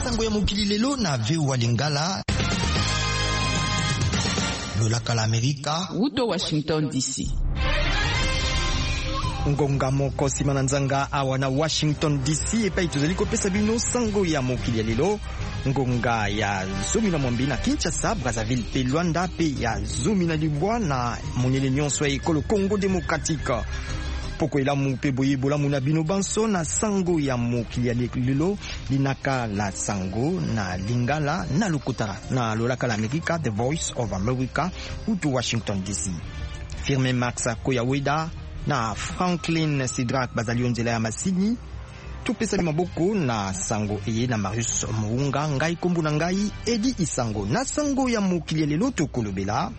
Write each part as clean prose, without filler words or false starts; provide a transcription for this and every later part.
sango ya mokili lelo na VOA Lingala. Lolaka la Amerika Uto Washington DC. Ngonga moko simana nzanga awa na Washington DC epai tozali kopesa bino sango ya mokili lelo. Ngonga ya zomi na mwambi na Kinshasa, Brazzaville pe Luanda pe ya zomi na Libwa na monele nyonso ya ekolo Congo Démocratique. Poko elamu pe boye bolamu na bino banso na sango ya mokili lelo linaka la sango na Lingala na Lokotara na lolaka la Amerika, The Voice of America, uto Washington DC. Firme Max Koyaweda na Franklin Sidrak bazali nzela ya masini. Tupesa maboko na sango eye na Marius Muunga ngai kombo na ngai Edi Isango na sango ya mokili lelo tokolobela.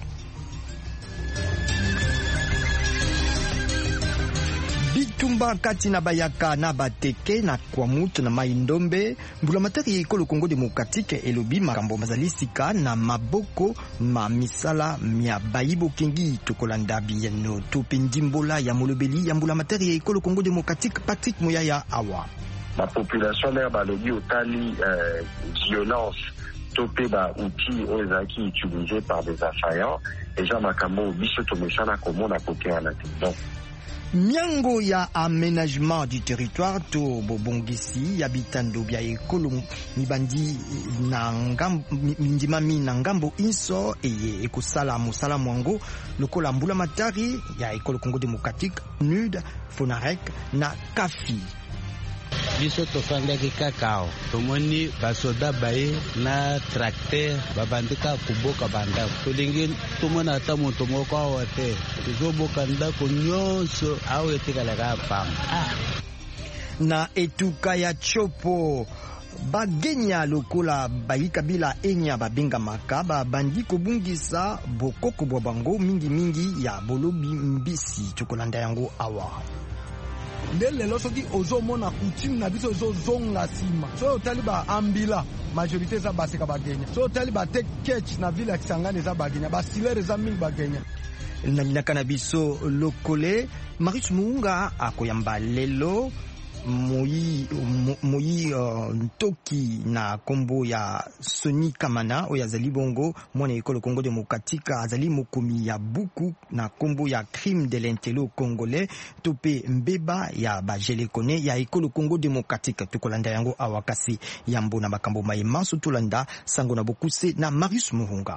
Bitumba kati na bayaka na bateke na Kwamut na Maindombe, mbulamatari ekolo Congo Démocratique elobi makambo mazalisika na maboko ma misala mia bayibo kengi tokolanda bieno topendimbola ya molobeli ya mbulamatari ekolo Congo Démocratique Patrick Moyaya awa. La population là balobi otali violence topé ba outils ozaki utilisés par des assaillants et ja makambo biso tomesana komona côté à la donc Miango ya aménagement du territoire to bobongisi ya bitando bya ekolo mibandi na ngambo mindimami na ngambo inso eye ekosala musala mwango lokola mbula matari ya ekolo Congo Démocratique, NUD, Fonarec na Kafi. Biso tofandaki kakao tomoni basoda baye na tracteur babandika kuboka banda tolingi tomona ata moto moko awa te tozoboka ndako nyonso awa etekalaka pamba na etuka ya Chopo bagenya lokola bayika bila enya babenga makaba bandi kobungisa bokoko bwa bango mingi ya bolobi mbisi tokolanda yango awa. Lelo soki ozomona coutume na biso ozozonga sima so otali ba ambila majorité za baseka bagenya so otali ba tekech na ville ya Kisangani za bagenya ba silere za mingi bagenya na linaka na biso lokole. Marius Muunga akoyamba lelo moyi ntoki na kombo ya Soni Kamana oyo azali bongo mwana ekolo Congo Démocratique azali mokomi ya buku na kombo ya crime de l'intello congolais tope mbeba ya bajelekone ya ekolo Congo Démocratique tokolanda yango awakasi yambo na makambo maimanso tolanda sango na bokuse na Marius Muunga.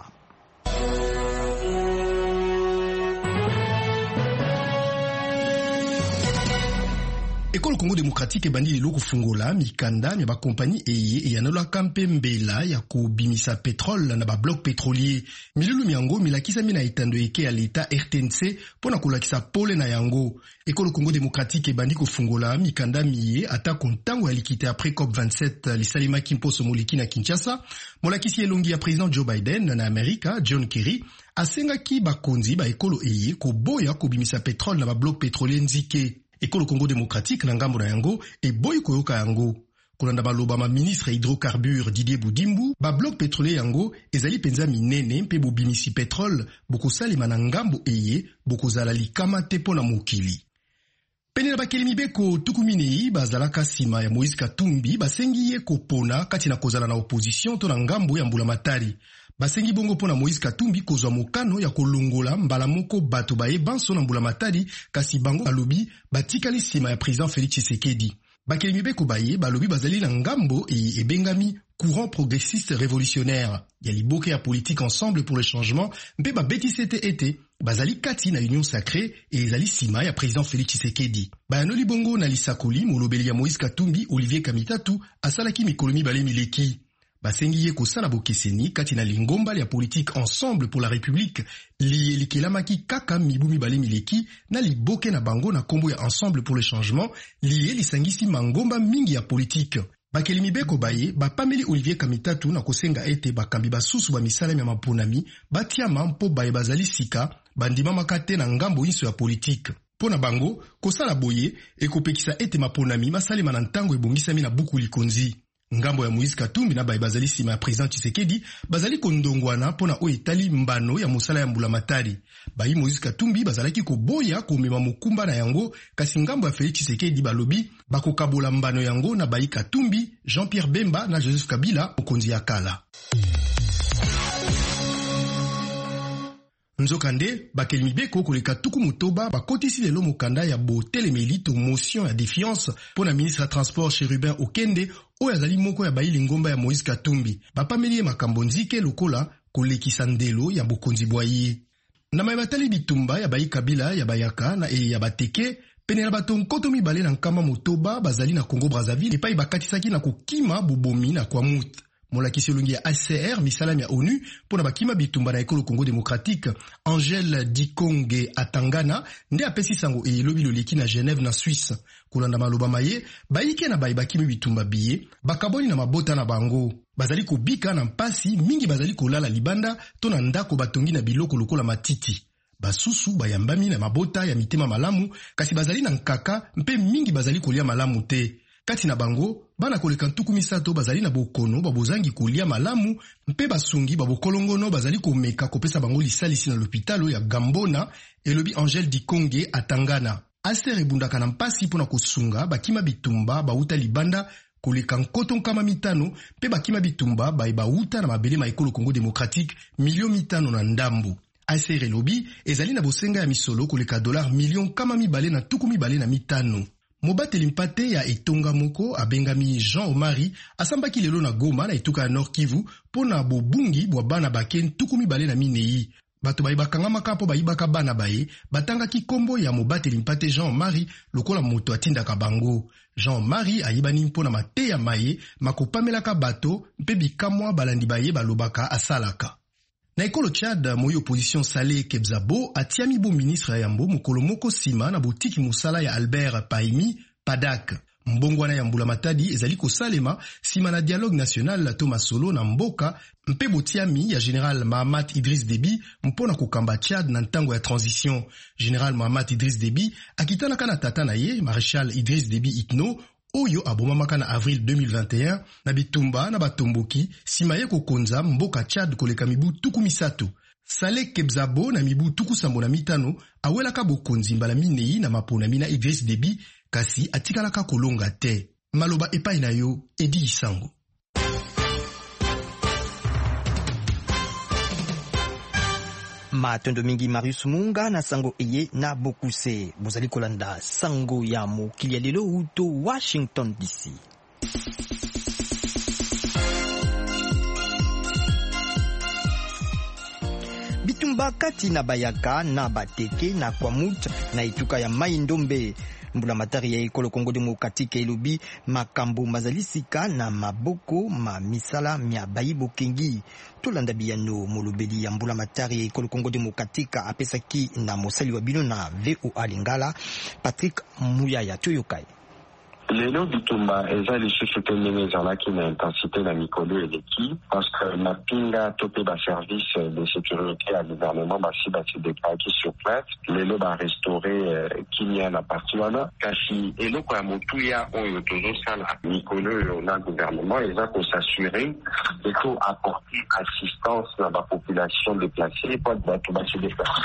Ekolo Congo Démocratique ebandi lelo kofungola mikanda ya ba compagnie eye eyanolaka mpe mbela ya kobimisa pétrole na ba bloc pétrolier. Milulu miango milakisami na etando eke ya l'État RTNC pona kolakisa pole na yango. Ekolo Congo Démocratique ebandi kofungola mikanda miye ata kontango ya likite après COP27 lisalimaki mposo moliki na Kinshasa. Molakisi elongi ya président Joe Biden na Amerika John Kerry asengaki bakonzi ba ekolo eye koboya kobimisa pétrole na ba bloc pétrolier nzike. Ekolo Congo Démocratique na ngambo na yango eboyi koyoka yango. Kolanda baloba ma ministre hydrocarbures Didier Boudimbu, ba bloc pétrolier yango ezali penza minene mpe bobimisi pétrole bokosalema na ngambo eye bokozala likama te pona mokili. Pene na bakeli mibeko tukuminei bazalaka sima ya Moïse Katumbi basengi ye kopona kati na kozala na opposition to na ngambo ya mbula matari. Basengi bongo pona Moïse Katumbi kozwa mokano ya kolongola mbala moko bato baye banso na mbula matari kasi bango balobi batikali sima ya président Félix Tshisekedi. Bakeli mibeko baye balobi bazali na ngambo ebengami courant progressiste révolutionnaire ya liboke ya politique ensemble pour le changement mpe babetisete ete bazali kati na union sacrée et ezali sima ya président Félix Tshisekedi. Bayanoli bongo na lisakoli molobeli ya Moïse Katumbi Olivier Kamitatu asalaki mikolo mibale mileki. Basengi ye kosala bokeseni kati na lingomba ya politique ensemble pour la république liye likelamaki kaka mibu mibale mileki na liboke na bango na kombo ya ensemble pour le changement liye lisangisi mangomba mingi ya politique. Bakeli mibeko baye bapameli Olivier Kamitatu na kosenga ete bakambi basusu ba misalami ya maponami batiama mpo baye bazali sika bandima makate na ngambo inso ya politique. Pona bango kosala boye ekopekisa ete maponami masalema na ntango ebongisami na buku likonzi. ngambo ya Moïse Katumbi na baye bazali sima ya président Tshisekedi bazali kondongwana pona o etali mbano ya mosala ya mbulamatari. Bayi Moïse Katumbi bazalaki koboya komema mokumba na yango kasi ngambo ya Félix Tshisekedi balobi bakokabola mbano yango na bayi Katumbi, Jean-Pierre Bemba na Joseph Kabila mokonzi ya kala. Nzokande bakeli mibeko koleka tuku motoba bakotisi lelo mokanda ya botelemeli to motion ya défiance pona ministre ya transport Chérubin Okende oyo azali moko ya bayili ngomba ya Moïse Katumbi bapameli makambo nzike lokola kolekisa ndelo ya bokonzi bwaye. Na mayebatali bitumba ya bayi Kabila ya bayaka na ya bateke pene na bato nkoto mibale na nkama motoba bazali na Congo Brazzaville epai bakatisaki na kokima bubomi na kwa mutu. Molakisi olungi ya ACR misalami ya ONU pona bakima bitumba na ekolo Congo Démocratique Angèle Dikonge Atangana nde apesi sango elobi loleki na Genève na Suisse. Kolanda maloba maye bayike na bayi bakimi bitumba biye bakaboni na mabota na bango bazali kobika na mpasi mingi bazali kolala libanda to na ndako batongi na biloko lokola matiti. Basusu bayambami na mabota ya mitema malamu kasi bazali na nkaka mpe mingi bazali kolia malamu te. Kati na bango, bana koleka ntuku misato bazali na bokono babozangi kolia malamu mpe basungi babokolongono bazali komeka kopesa bango lisalisi na l'hôpital ya Gambona elobi Angèle Dikonge Atangana. Aster ebundaka na mpasi pona kosunga bakima bitumba bauta libanda koleka nkoto nkama mitano mpe bakima bitumba bauta na mabele ma ekolo Congo Démocratique milio mitano na ndambu. Aster elobi ezali na bosenga ya misolo koleka $1 million kama mibale na tuku mibale na mitano. Mobateli mpate ya etonga moko abengami Jean Omari asambaki lelo na Goma na etuka ya Nord Kivu pona bobungi bwa bana baken tuku mibale na minei. Bato bayi bakangamaka po bayibaka bana baye batangaki kombo ya mobateli mpate Jean Omari lokola moto atindaka bango. Jean Omari ayibani mpona mate ya maye makopamelaka bato mpe bikamwa balandi baye balobaka asalaka. Na ekolo Tchad, moyo opposition Saleh Kebzabo atiami bo ministre ya mbo mokolo moko sima na botiki musala ya Albert Paimi Padak. Mbongwana ya mbulamatadi ezali kosalema sima na dialogue national to masolo na mboka mpe botiami ya General Mahamat Idriss Déby mpona kokamba Tchad na ntango ya transition. General Mahamat Idriss Déby akitanaka na tata na ye Maréchal Idriss Déby Itno oyo abomamaka na avril 2021 na bitumba na batomboki sima ye kokonza mboka Tchad koleka mibu tuku misato. Saleh Kebzabo na mibu tuku sambo na mitano awelaka bokonzi mbala minei na mapona mina Idriss Déby kasi atikalaka kolonga te. Maloba epai na yo Edi Isango. Matondo mingi Marius Munga na sango eye na bokuse bozali kolanda sango ya mokili ya lelo uto Washington DC. Bitumba kati na bayaka na bateke na kwamut na ituka ya mai ndombe mbulamatari ya ekolo Congo Démocratique elobi makambo mazalisika na maboko ma misala mya bayibo kengi tolanda biyano molobeli ya mbulamatari ya ekolo Congo Démocratique apesaki na mosali wa bino na VOA Lingala Patrick Muyaya Toyokai. Lelo bitumba eza lisusu te ndenge ezalaki na intensité na mikolo eleki parce que mapinga to pe baservice de sécurité ya gouvernement basi basi déclaraki sur place lelo barestaure kimia na parti wana kasi eloko ya motuya oyo tozosala mikolo oyo na gouvernement eza kosassurer eko apporter assistance na bapopulation déplacée po bato basi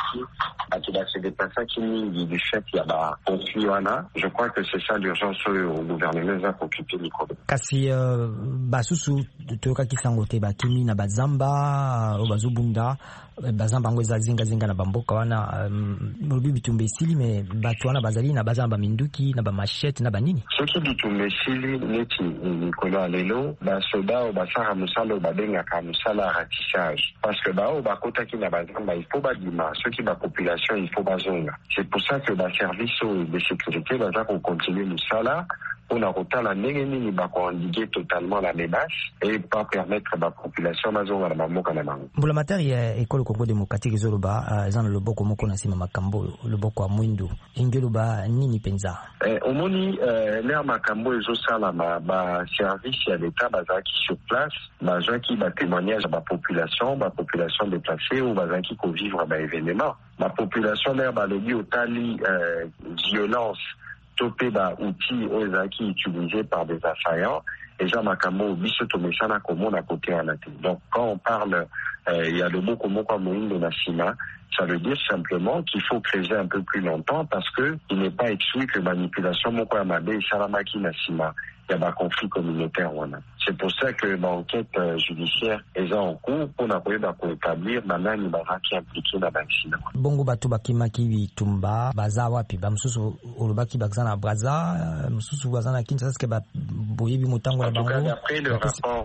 déplacaki mingi du fait ya baconflit wana. Je crois que c'est ça l'urgence oyo au gouvernement za occuper micro. Kasi basusu toyoka kisango te bakimi na bazamba obazobunda bazamba ngo zinga na bamboka wana mobi bitumbe sili me batu wana bazali na bazamba minduki na ba machette na banini. Soki bitumbe sili neti nikolo lelo basoda o basara musala babenga ka musala ratissage parce que bao bakotaki na bazamba il faut badima soki ba population il faut bazonga. C'est pour ça que ba service de sécurité baza ko continuer musala on a kotala ndenge nini bakoendiguer totalement la menace et pas permettre la population bazonga na mamoka na bango. Mbulamatari ya ekolo Congo Démocratique zoloba zana loboko moko na sima makambo loboko wa mwindu ingeloba nini penza omoni l'air makambo ezosala ba service ya l'état bazaki sur place bazaki ba témoignage ba population déplacée ou bazaki ko vivre ba événement ma population l'air balobi otali violence topé ba outils qui utilisés par des assaillants déjà makambo biso tomesana komona côté à la tête. Donc quand on parle il y a le mot comme quoi Moïse Nassima, ça veut dire simplement qu'il faut creuser un peu plus longtemps parce que il n'est pas exclu que manipulation moko ya mabe Salamaki Nassima, il y a un conflit communautaire. C'est pour ça que l'enquête judiciaire est en cours pour établir manani baraki impliqué dans l'accident. Bongo batu bakimaki bitumba baza wapi bamsusu olobaki bakzana braza msusu bazana kinsa que ba boyebi motango ya bango. D'après le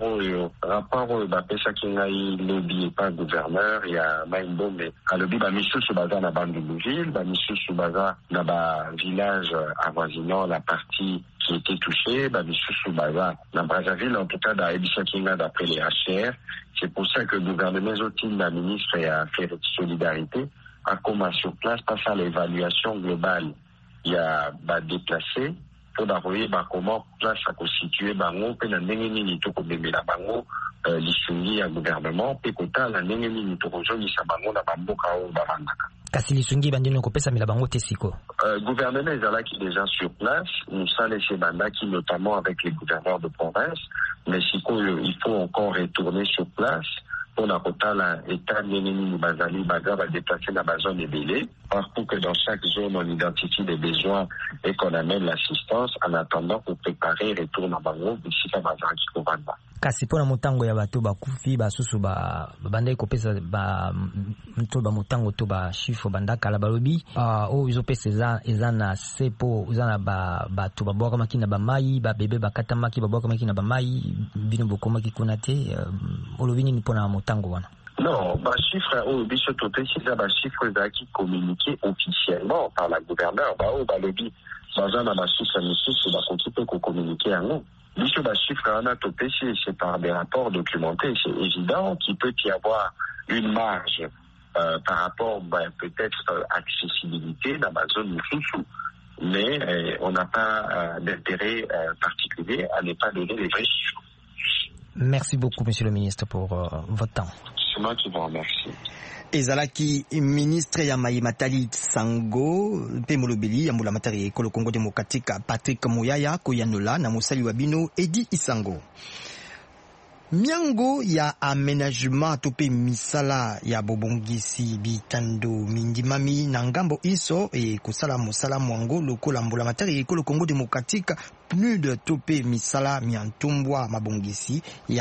rapport bapesa kingai lobby pas gouverneur il y a Maïmbombe à lobby ba misusu baza na Bandundu-Ville ba misusu baza na ba village avoisinant la partie qui était touchée ba misusu baza na Brazzaville en tout cas d'après les HR. C'est pour ça que le gouvernement Zotin, la ministre et Affaires de Solidarité, a commencé sur place, pas faire l'évaluation globale. Il y a déplacé pour d'envoyer comment place à constituer bango, puis la n'engeni tout comme la bango, l'issungi à gouvernement, puis kota la n'engeni tout rejoindre sa bango na bamboka ou babandaka. Kasi l'issungi bandino kopesa mila bango tesiko. Gouvernement est qui est déjà sur place, nous sommes les bandaki notamment avec les gouverneurs de province, mais il faut encore retourner sur place. Pour la Kotala, État Nénéni Bazali Baga va déplacer la zone des délais, pour que dans chaque zone on identifie des besoins et qu'on amène l'assistance en attendant pour préparer le retour à Bango d'ici la Bazali Kovanda. Kasi pona motango ya bato bakufi basusu bandai kopesa ba mtoba motango to ba chiffre bandaka la balobi o izopesa ezana sepo uzana bato baboka makina ba mai ba bebe bakata maki baboka makina ba mai bino bokoma kikunate olobini ni pona motango wana. Non, chiffre au biso toté c'est ba chiffre qui communiqué officiellement par la gouverneure ba lobby bazana ba chiffre misusu ba kontipe ko communiquer en nous. Biso ba chiffre on a topé c'est par des rapports documentés, c'est évident qu'il peut y avoir une marge par rapport peut-être accessibilité dans la zone sous, mais on n'a pas d'intérêt particulier à ne pas donner les vrais chiffres. Merci beaucoup, Monsieur le Ministre, pour votre temps. C'est moi qui vous remercie. Ezalaki ministre ya Matali Sango pe molobeli ya mbula matari ekolo Congo Démocratique Patrick Moyaya koyanola na mosali wa bino Edi Isango. Miango ya aménagement tope misala ya bobongisi bitando mindimami na ngambo iso e kusala mosala mwango lokola mbula matari ekolo Congo Démocratique plus de tope misala miantumbwa mabongisi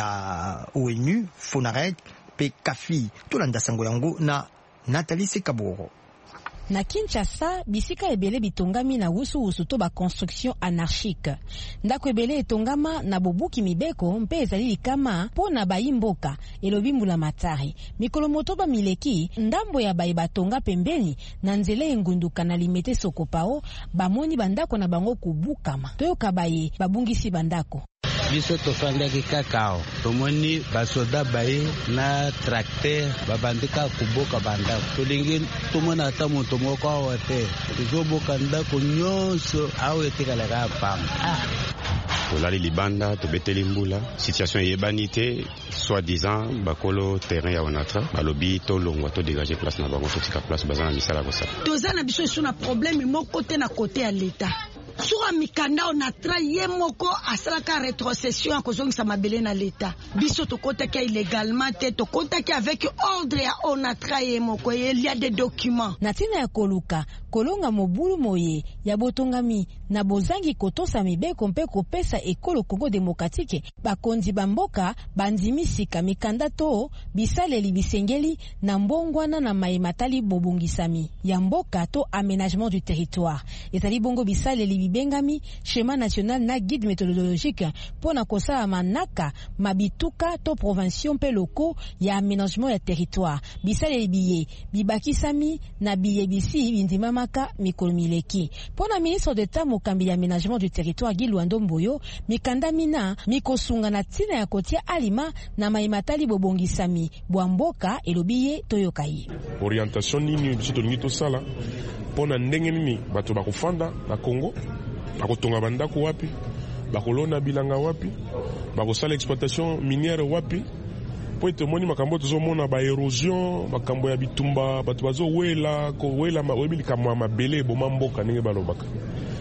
ya ONU Fonaret pe Kafi tolanda sango yango na Nathalie Sekaboro. Na Kinshasa, bisika ebele bitongami na wusu to ba construction anarchique. Ndako ebele etongama na bobuki mibeko mpe ezali likama pona bayimboka elobi mbula matari. Mikolo motoba mileki ndambo ya batonga pembeni na nzele engunduka na limete sokopao bamoni bandako na bango kubukama. Toyoka baye babungisi bandako. Biso tofandaki kakao tomoni basoda baye na tracteur babandika kuboka bandako tolingi tomona ata moto moko awa te tozoboka ndako nyonso awa etekalaka pamba tolali libanda tobeteli mbula situation eyebani te soi-disant bakolo terrain ya onatra balobi tolongwa todégage place na bango totika place baza na misala kosala toza na biso esu na problème moko te na kote ya leta Sura mikanda onatra ye moko asalaka rétrocession akozongisa mabele na leta biso tokotaki illégalement te tokotaki avec ordre ya onatra ye moko il y a des documents natina ya koluka kolonga mobulu moye ya botongami na bozangi kotosa mibeko mpe kopesa ekolo Congo Démocratique bakonzi bamboka bandimisika mikanda to bisaleli bisengeli na mbongwana na maimatali bobungisami ya mboka to aménagement du territoire etali bongo bisaleli bengami schéma national na guide méthodologique pona kosala manaka mabituka to provinciaux pe locaux ya aménagement ya territoire bisale biye bibakisami na biye bisi bindimamaka mikolo mileki pona ministre d'État mokambi ya aménagement du territoire Guy Luando Mboyo mikanda mina mikosunga na tina ya kotia alima na maimatali bobongisami bwamboka elobiye toyokai orientation nini biso tolingi tosala pona ndenge nini bato bakofanda na Congo bakotonga bandako wapi bakolona bilanga wapi bakosala exploitation minière wapi po etomoni makambo tozomona ba érosion makambo ya bitumba bato bazowela kowela mawebi likambo ya mabele boma mboka ndenge balobaka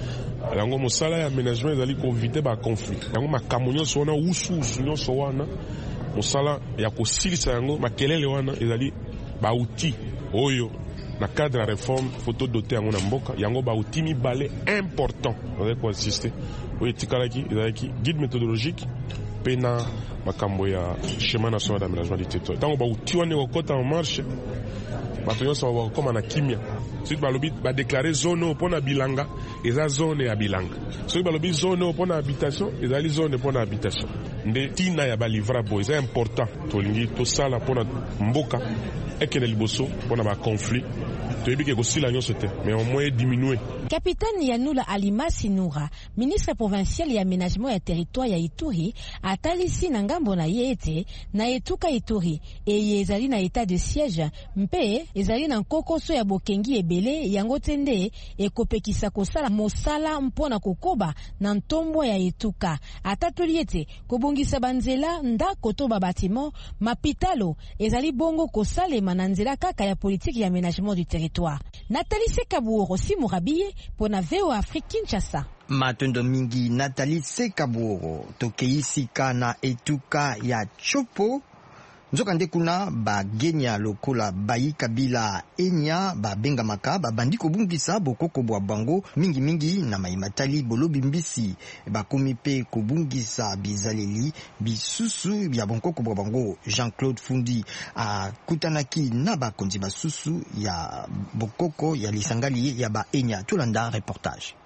yango mosala ya aménagement ezali kovite ba conflit yango makambo nyonso wana usu nyonso wana mosala ya kosilisa yango makelele wana ezali bauti oyo na cadre ya réforme photo doté yango na mboka yango bauti mibale important ezali koinsiste oyo etikalaki ezalaki guide méthodologique mpe na makambo ya schéma national d'aménagement du territoire ntango bauti wana ekokɔta en marche bato nyonso bakokoma na kimia soki balobi badeklare zone oyo mpo na bilanga eza zone ya bilanga soki balobi zone oyo mpo na habitation ezali zone mpo na habitation nde ntina ya balivrable eza important tolingi tosala mpo na mboka ekende liboso mpo na baconflit toyebi ke kosila nyonso te mais au moins diminue. Capitaine Yanula Alimasi Noura, ministre provincial ya aménagement ya territoire ya Ituri, atalisi na ngambo na ye ete na etuka Ituri eye ezali na état de siège mpe ezali na nkokoso ya bokengi ebele yango tende ekopekisa kosala mosala mpona kokoba na ntombo ya etuka. Atatoli ete kobongisa banzela ndako to ba bâtiment mapitalo ezali bongo kosalema na nzela kaka ya politique ya aménagement du territoire. Nathalie Sekaburo Simurabiye pona VO Afrique Kinshasa. Matondo mingi Nathalie Sekaburo tokeisika na etuka ya Chopo nzokande kuna bagenya lokola bayi kabila enya babengamaka babandi kobungisa bokoko bwa bango mingi na maimatali bolobi mbisi bakomi pe kobungisa bizaleli bisusu ya bokoko bwa bango. Jean-Claude Fundi akutanaki na bakonzi basusu ya bokoko ya lisangali ya ba enya. Tulanda reportage.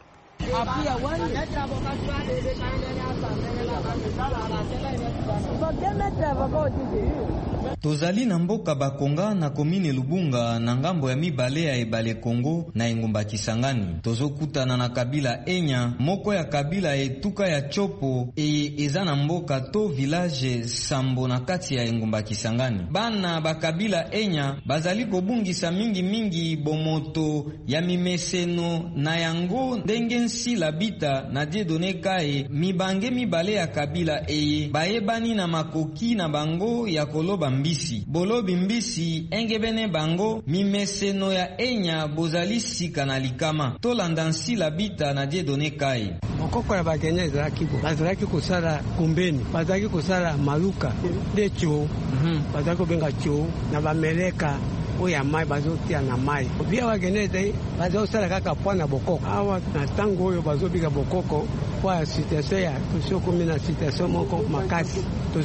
Tozali na mboka Bakonga na komine Lubunga na ngambo ya mibale ya ebale Kongo na engumba Kisangani. Tozokutana na kabila enya moko ya kabila etuka ya Chopo eza na mboka to village Sambo na kati ya engumba Kisangani. Bana bakabila enya bazali kobungisa mingi bomoto ya mimeseno na yango ndenge nsila bita na Dieudonné Kaye mibange mibale ya kabila eye bayebani na makoki na bango ya koloba mbisi. Bolobi mbisi engebene bango mimeseno ya enya bozali sika na likama. Tolanda nsila bita na Dieudonné Kaye. Bokoko ya bagenya bazalaki kosala kumbeni, bazalaki kosala maluka de cho, bazalaki kobenga cho na bameleka oya mai bazotia na mai. Bia wagenete bazosala kaka pwana bokoko. Awa na tango oyo bazobika bokoko kwa situation ya kusoko mina situation moko makasi.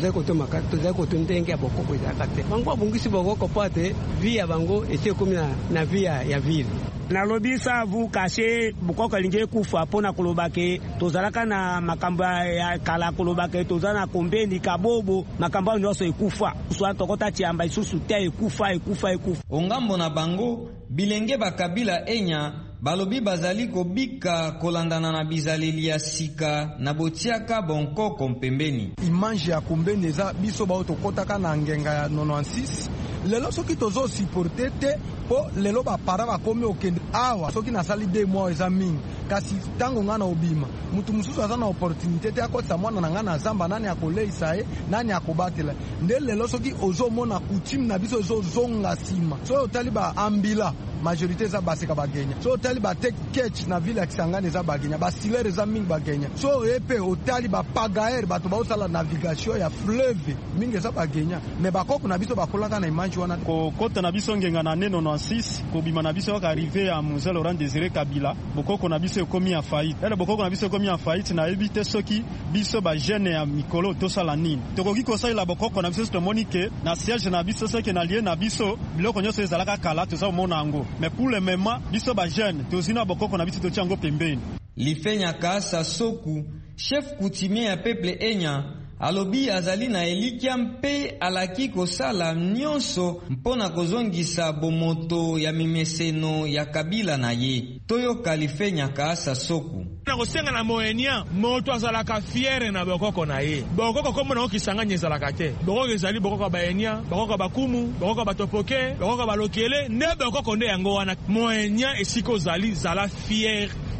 Tozai kotundenge ya bokoko zakate. Bango bungisi bokoko pate via bango ese komina na via ya ville. Na lobi savu kashe bokoko linge kufa pona kolobake tozalaka na makamba ya kala kolobake tozana kombeni kabobo makamba nyonso ekufa so tokota chiamba isusu te ekufa. Ongambo na bango bilenge bakabila enya balobi bazali kobika kolandana na bizaleli ya sika na botiaka bonkoko mpembeni. Image ya kombeni eza biso bao tokotaka na ngenga ya 96 lelo soki tozo supporter te po lelo bapara bakomi okende awa soki nasali 2 mois eza mingi kasi tango ngana obima mutu mususu aza na opportunité te akotisa mwana na ngana zamba nani akoleisa ye nani akobatela nde lelo soki ozomona coutume na biso ezozonga sima so otali ba ambila majorité za baseka bagenya so otali ba take catch na ville ya Kisangani za bagenya ba silere za mingi bagenya so epe otali ba pagaer bato ba osala navigation ya fleuve mingi za bagenya me bakoko na biso bakolaka na image wana ko kota na biso ngenga na 96 ko bima na biso ka arrivé à Mzee Laurent Désiré Kabila bokoko na biso komi ya faillite ele bokoko na biso komi ya faillite na ebite soki biso ba jeune ya mikolo to sala nini tokoki ko sala bokoko na biso to monique na siège na biso soki na lié na biso biloko nyonso ezalaka kala to za mona ngo mais pour le moment biso ba jeune tozina bokoko na biso to tiango pembeni. Lifenya Kasa Soku chef coutumier ya peuple enya alobi azali na elikia mpe alaki kosala nyonso mpona kozongisa bomoto ya mimeseno ya kabila na ye. Toyo Kalifenya Kasa Soku na kosenga na moenia moto azalaka fiere na bokoko na ye bokoko komo na Kisangani ezalaka te bokoko ezali bokoko baenia bokoko bakumu bokoko batopoke bokoko balokele ne bokoko nde yango wana moenia esiko zali zala fiere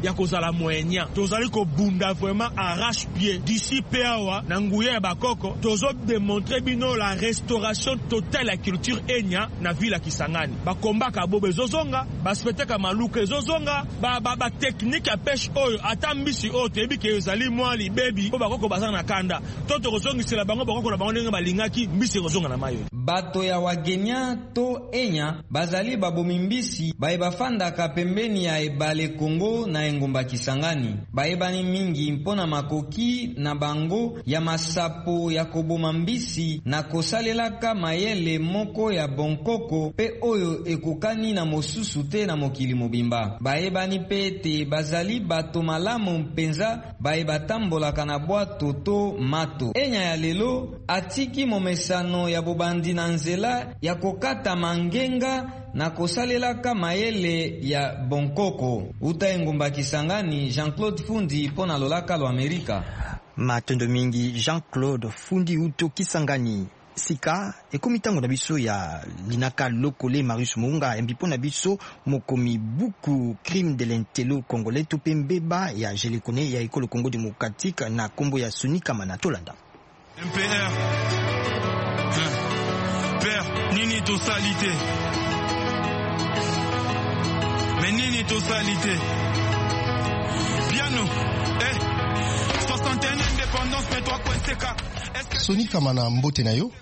ya kozala moyen. Tozali ko bunda vraiment arrache-pied d'ici peawa na nguya ya bakoko tozo démontrer bino la restauration totale ya culture enya na ville ya Kisangani. Ba kombaka bobe zozonga, ba spectacle maluka zozonga, ba technique ya pêche oyo ata mbisi oyo tebi ke ezali mwali baby po bakoko bazana na kanda. Toto kozongisela bango bakoko na bango ndenge balingaki mbisi kozonga na mayo. Bato ya wagenya to enya bazali babomi mbisi bafandaka pembeni ya ebale Kongo na engumba Kisangani. Baebani mingi mpona makoki na bango ya masapo ya koboma mbisi na kosalelaka mayele moko ya bonkoko pe oyo ekokani na mosusu te na mokili mobimba. Baebani pete bazali bato malamu mpenza baebatambolaka na bwato to mato. Enya ya lelo atiki momesano ya bobandi na nzela ya kokata mangenga na kosalelaka mayele ya bonkoko. Uta engumba Kisangani, Jean-Claude Fundi pona lolaka lo Amerika. Matondo mingi Jean-Claude Fundi uto Kisangani. Sika ekomi tango na biso ya linaka lokole Marius Munga embipo na biso mokomi buku crime de l'intello congolais to pembeba ya jelekone ya ekolo Congo démocratique na kombo ya Sonika Manatolanda. MPR Père nini totalité mais nini totalité piano 61 indépendance mais toi kwenseka Sonika Mana mbote na yo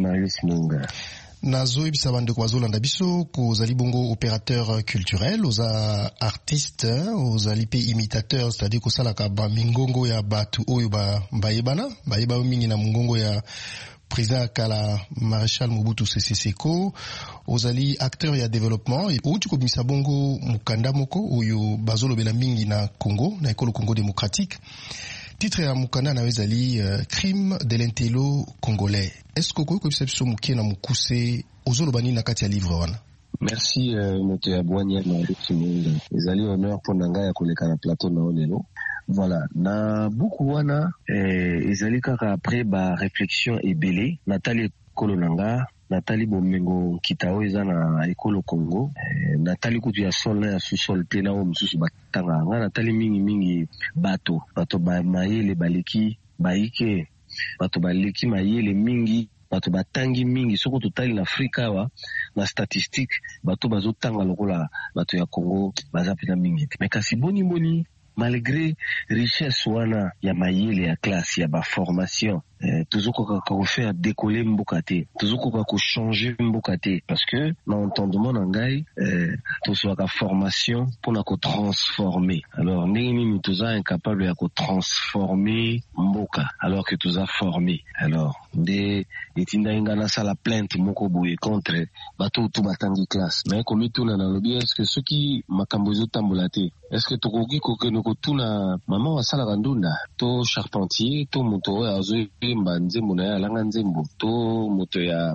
Munga nazo ebisa bandeko bazolanda biso kozali bongo opérateur culturel oza artiste ozali pe imitateur c'est-à-dire kosalaka ba mingongo ya batu oyo bayeba mingi na mungongo ya président kala Maréchal Mobutu Sese Seko. Ozali acteur ya développement outi kobimisa bongo mukanda moko oyo bazolobela mingi na Congo na ekolo Congo démocratique. Titre ya mukanda na ezali crime de l'intello congolais. Est-ce que ko kobisa biso mukie na mukuse ozolobani na kati ya livre wana? Merci moto ya bwanya na Munga. Ezali honneur pour nanga ya koleka na plateau na olelo. Voilà, na buku wana ezali kaka après ba réflexion ebele natali kolonanga natali bomengo kitao eza na ekolo Congo natali kutu ya sol na ya sous-sol te na o msusu batanga nga natali mingi bato ba mayele baleki baike bato baleki mayele mingi bato batangi mingi soko totali na Afrika wa na statistique bato bazotanga lokola bato ya Congo baza pena mingi mais kasi boni malgré richesse wana ya mayele ya classe ya ba formation toujours qu'on faire décoller mbokate toujours qu'on changer mbokate parce que na entendement ngai toujours la formation pour na ko transformer alors nini tous incapable ya ko transformer mboka alors que tous a formé alors de etinda ingana sala plainte moko boye contre bato tout batangi classe mais comme tout na lobby est-ce que ceux qui makambo zo tambolate est-ce que tokoki ko tuna maman wa sala kandunda to charpentier to moto azo mbanzembo na ya langa nzembo to moto ya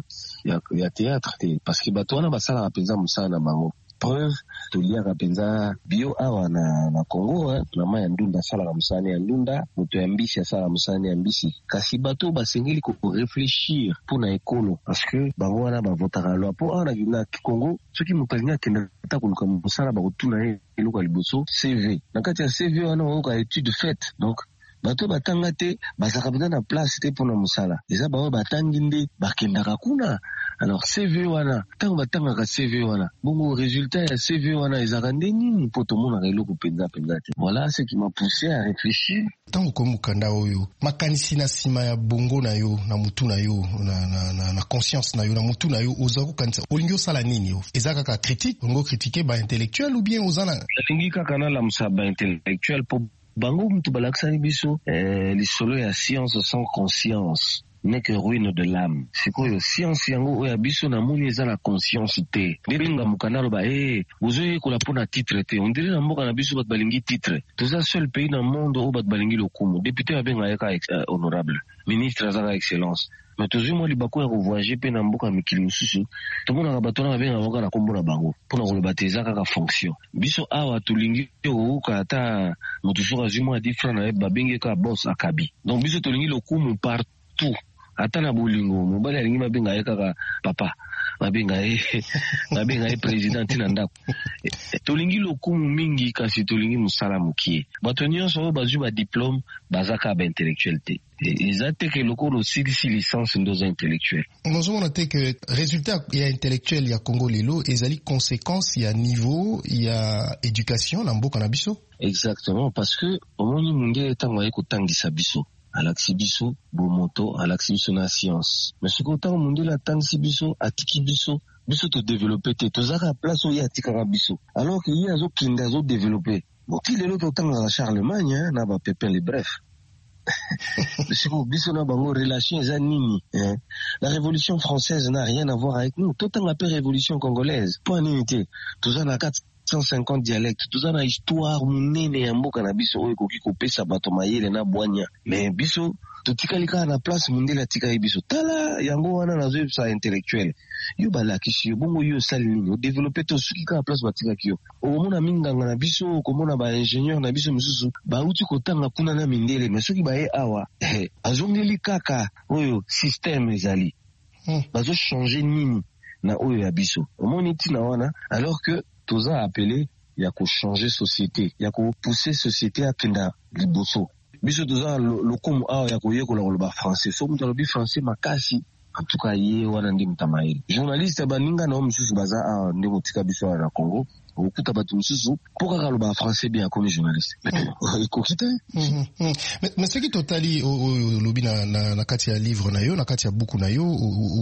théâtre te parce que bato wana basala penza musala na bango preuve tolia kapenza bio awa na Congo na maya ndunda sala ka musani ya ndunda moto ya mbisi ya sala musani ya mbisi kasi bato basengeli ko réfléchir pour na ekolo parce que bango wana ba votaka loi po ana na Congo soki mutalinga kenda ta kuluka musala ba kutuna eluka liboso CV na kati ya CV wana oka étude faite donc bato batanga te basaka bina na place te pona musala eza bawo batangi nde bakendaka kuna alors CV wana tango batanga ka CV wana bongo résultat ya CV wana ezaka nde nini po tomona eloko penza te voilà ce qui m'a poussé à réfléchir tango ko mukanda oyo makanisi na sima ya bongo na yo na mutu na yo na conscience na yo na mutu na yo ozako kanisa olingi osala nini yo ezaka ka critique bongo critiquer ba intellectuel ou bien ozana olingi kaka na la musaba intellectuel po bango mutu balakisani biso lisolo ya science sans conscience n'est que ruine de l'âme. C'est quoi science yango oya biso na moni eza na conscience te. Ndiringa mukana loba ozoye kola pona titre te. On dirait na mboka na biso bat balingi titre. Toza seul pays dans le monde où bat balingi lokumu. Député abenga yaka honorable. Ministre azaka excellence. Mais toujours moi libako ya voyager pe na mboka mikili mususu. Tomona ka batona abenga waka na kombo na bango. Pona ko bateza kaka fonction. Biso awa tulingi yo ka ata mutu soka zimo a different na babenge ka boss akabi. Donc biso tulingi lokumu partout. Ata na bolingo mobali alingi mabenga ye kaka papa babenga président tina ndako tolingi lokumu mingi kasi tolingi musala mukie bato nyonso oyo bazwi ba diplôme bazaka ba intellectuel te eza te ke lokolo osilisi licence ndoza intellectuel nazomona te ke résultat ya intellectuel ya Congo lelo ezali conséquence ya niveau ya éducation na mboka na biso. Exactement, parce que omoni mundele ntango aye kotangisa biso alakisi biso bomoto alakisi biso na science mais soki otango mundele atangisi biso atiki biso to développer te tozaka place oyo atikaka biso alors que ye azokende azodévelopper boti lelo totangaka Charlemagne na bapepin le bref siko biso na bango relation eza nini la révolution française n'a rien à voir avec nous totanga pe révolution congolaise po nini te toza na 450 dialectes toza na histoire munene ya mboka na biso oyo ekoki kopesa bato mayele na bwanya mais biso totikali kaka na place mundele atikali biso tala yango wana nazoyebisa intellectuel yo balakisi yo bongo yo osali nini odéveloppe te osuki kaka place batikaki yo okomona minganga na biso okomona baingénieur na biso misusu bauti kotanga kuna na mindele mais soki baye awa azongeli kaka oyo système ezali bazochange nini na oyo ya biso omoni ntina wana alors que toza appelé ya kochanger société ya kopousser société akenda liboso biso toza lokumu awa ya koyekola koloba français so mutu alobi français makasi en tout cas ye wana ndi mutamayeli journaliste baninga na misusu baza awa nde motika biso awa na Congo okuta bato misusu mpo kaka aloba français bien akomi journaliste ekoki te mais soki totali oyo olobi na kati ya livre na yo na kati ya buku na yo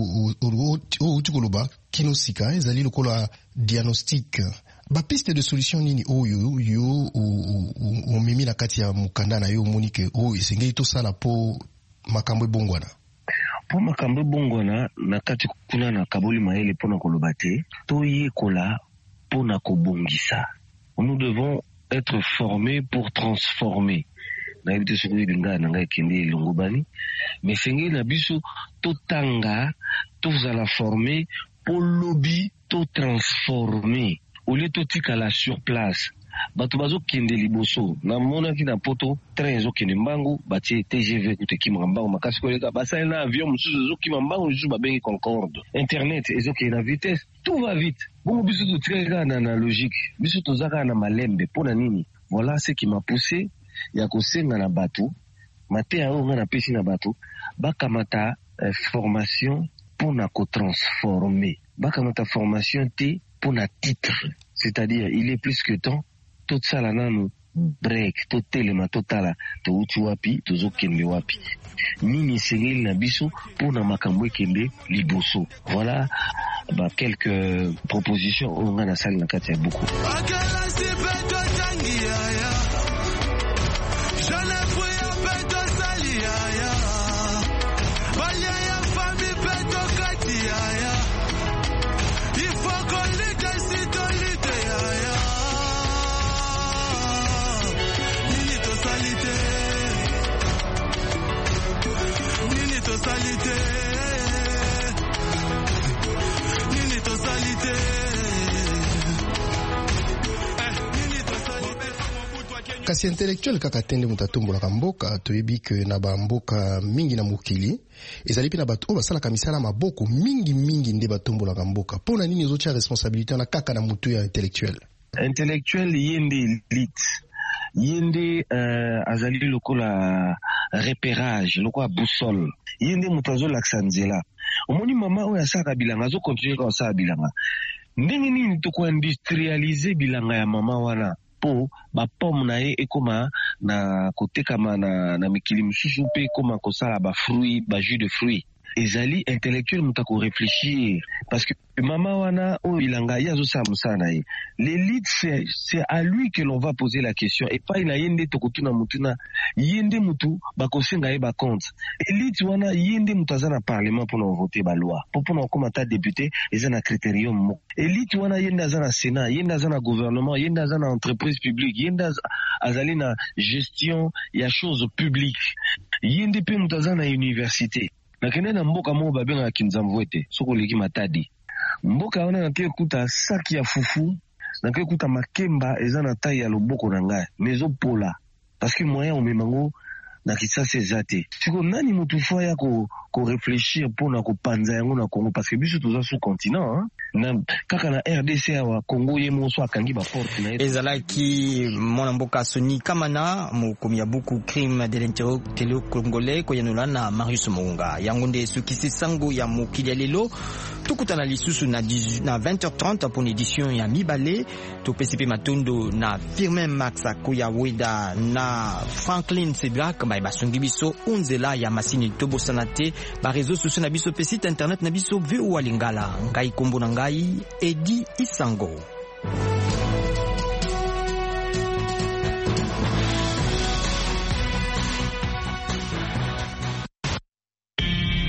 outi koloba kino sika ezali lokola diagnostic bapiste de solution nini oyo yo omemi na kati ya mukanda na yo omoni ke oyo esengeli tosala po makambo ebongwana po makambo ebongwana na kati kuna na kaboli mayele mpona koloba te toyekola mpona kobongisa. Nous devons être formés pour transformer. nayebi te soki elinga na ngai ekende elongo bani mais sengeli na biso totanga tozala forme po lobi to transformer au lieu totikala sur place bato bazokende liboso namonaki na poto train ezokende mbangu batie TGV kutekimaka mbangu makasi koleka basali na avion mosusu ezokima mbangu mosusu babengi Concorde internet ezokende na vitesse tout va vite bongo biso totikaka na logique biso tozaka na malembe mpona nini voilà ce qui m'a poussé ya kosenga na bato mateya oyo nga napesi na bato bakamata formation mpona kotransformer bakamata formation te mpona titre c'est-à-dire il est plus que temps tosala nanu break totelema totala touti wapi tozokende wapi nini esengeli na biso mpona makambo ekende liboso voilà quelques propositions oyo nga nasali na kati ya buku. kasi intellectuel kaka tende mutu atombolaka mboka toyebi ke na bamboka mingi na mokili ezali mpe na bato oyo basalaka misala maboko mingi nde batombolaka mboka mpona nini ezotia responsabilité na kaka na mutu ya intellectuel ye nde elite ye nde azali lokola repérage lokola boussole ye nde moto azolakisa nzela omoni mama oyo asalaka bilanga azokontinue kaka osala bilanga ndenge nini tokoindustrialize bilanga ya mama wana po bapome na ye ekoma na kotekama na mikili mosusu mpe ekoma kosala bafruit bajus de fruit ezali intellectuel moto akorefléchir parce que mama wana oyo bilanga ye azosala mosala na ye l'élite c'est à lui que l'on va poser la question epai na ye nde tokotuna mutuna ye nde mutu bakosenga ye bacompte élite wana ye nde mutu aza na parlement mpona ovote baloi po mpona okoma ata député eza na critérium moko élite wana ye nde aza na sénat ye nde aza na gouvernement ye nde aza na entreprise publique ye nde azali na gestion ya chose publique ye nde mpe mutu aza na université nakende na mboka moko babengaka Kinzamvwe te soki oleki Matadi mboka wana nake ekuta saki ya fufu nake ekuta makemba eza na tai ya loboko na ngai mais ezopola parce que moyen omemango na Kisasa eza te siko nani mutu fo ya ko réfléchir pour na ko panza yango na Congo parce que biso toza sous continent na kaka na RDC wa Congo yemo so akangi ba porte na ezalaki mwana mboka Soni Kamana mokomi ya buku crime de l'intérieur congolais ko yanola na Marius Munga yango nde sukisi sango ya mokili lelo tukutana lisusu na 20h30 pour une édition ya mibale to PCP Matondo na Firmin Max Akoya Weda na Franklin Sebrak ba basungi biso unzela ya masini tobo sanate ba réseaux sociaux na biso pe site internet na biso VOA Lingala ngai kombo na ngai Edi Isango.